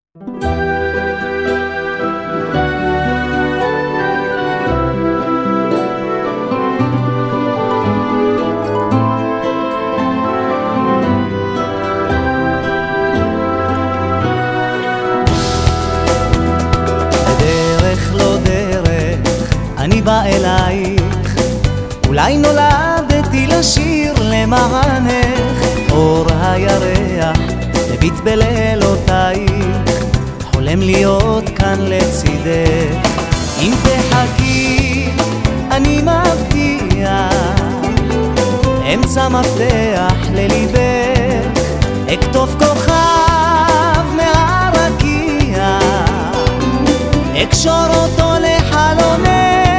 בדרך לא דרך אני בא אלייך, אולי נולדתי לשיר למענך. אור הירח מביט בלילותייך, חולם להיות כאן לצידך. אם תחכי אני מבטיח, אמצע מפתח לליבך, אכתוב כוכב מהרקיע, אקשור אותו לחלונך.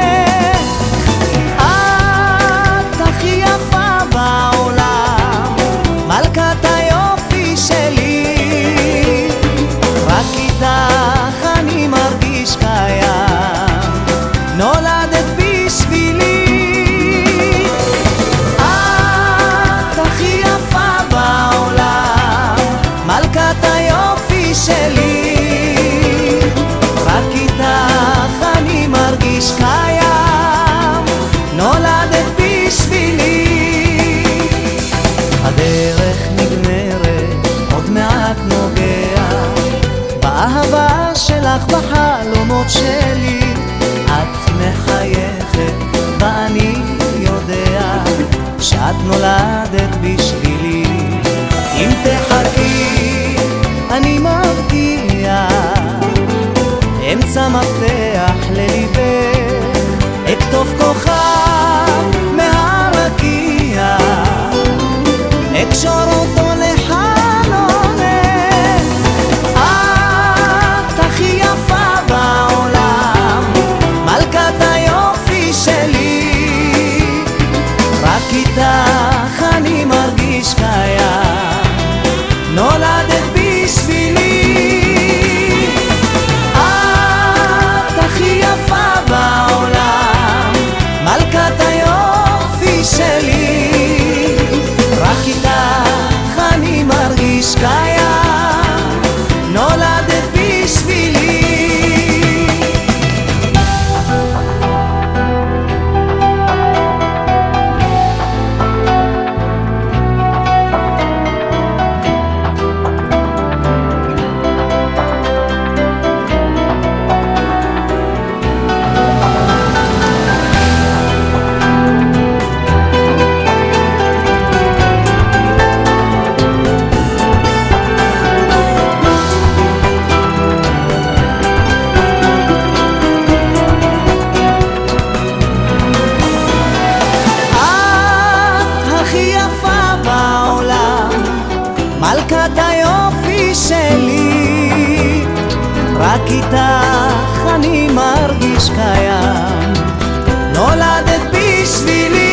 את הכי יפה בעולם, מלכת היופי שלי, רק איתך אני מרגיש קיים, נולדת בשבילי. את הכי יפה בעולם, מלכת היופי שלי, רק איתך אני מרגיש קיים, נולדת בשבילי. הדרך נגמרת, עוד מעט נוגע באהבה שלך בחלומות שלי. את מחייכת ואני יודע שאת נולדת בשבילי. אם תחכי אני מבטיח, אמצע מפתח לליבך, אכתוב כוכב מהרקיע, אקשור אותו לחלונך. את הכי יפה בעולם, מלכת היופי שלי, רק איתך אני מרגיש קיים, נולדת בשבילי. את הכי יפה בעולם, מלכת היופי שלי, רק איתך אני מרגיש קיים, נולדת בשבילי. מלכת היופי שלי, רק איתך אני מרגיש קיים, נולדת בשבילי.